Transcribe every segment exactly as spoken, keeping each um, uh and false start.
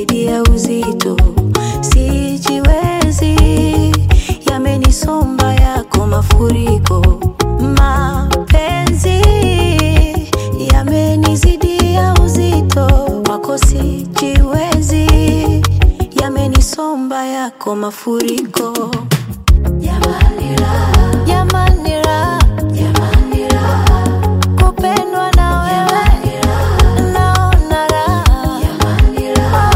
yamenizidia uzito, sijiwezi, yamenisomba yako mafuriko. Mapenzi yamenizidia uzito, wako sijiwezi, yamenisomba yako mafuriko. Jamani raha, jamani raha, jamani raha, kupendwa na wewe naona raha. Jamani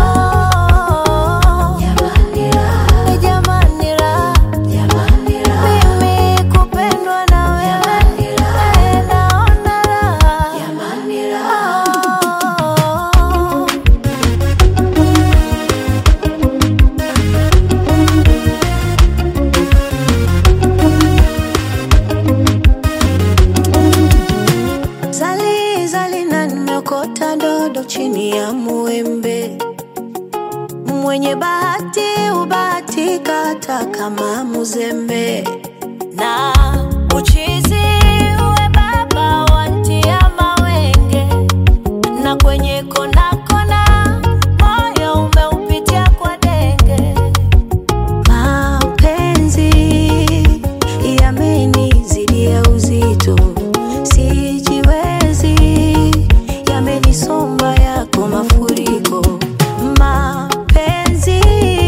raha, jamani raha, jamani raha, jamani raha, mimi kupendwa na wewe naona raha. Jamani raha. Zali zali na nimekota dodo chini ya muembe, mwenye bahati ubahatika hata kama muzembe. Na uchizi uwe baba wantia mawenge, na kwenye kona kona moyo umeupitia kwa denge. Mapenzi yamenizidia uzito, sijiwezi, yamenisomba yako mafuriko. Mapenzi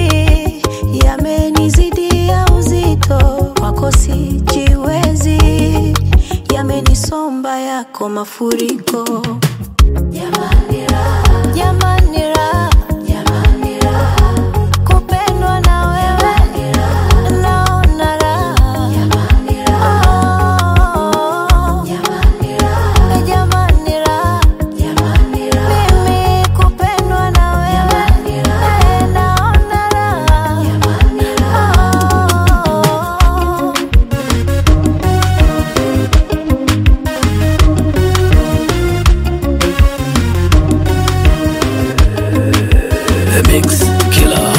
yamenizidia uzito, wako sijiwezi, yamenisomba yako mafuriko. Jamani raha, jamani raha, jamani raha, kupendwa na wewe naona raha. Jamani raha, jamani raha, jamani raha, jamani raha, mimi kupendwa na wewe naona raha. Jamani raha. The Mix Killer.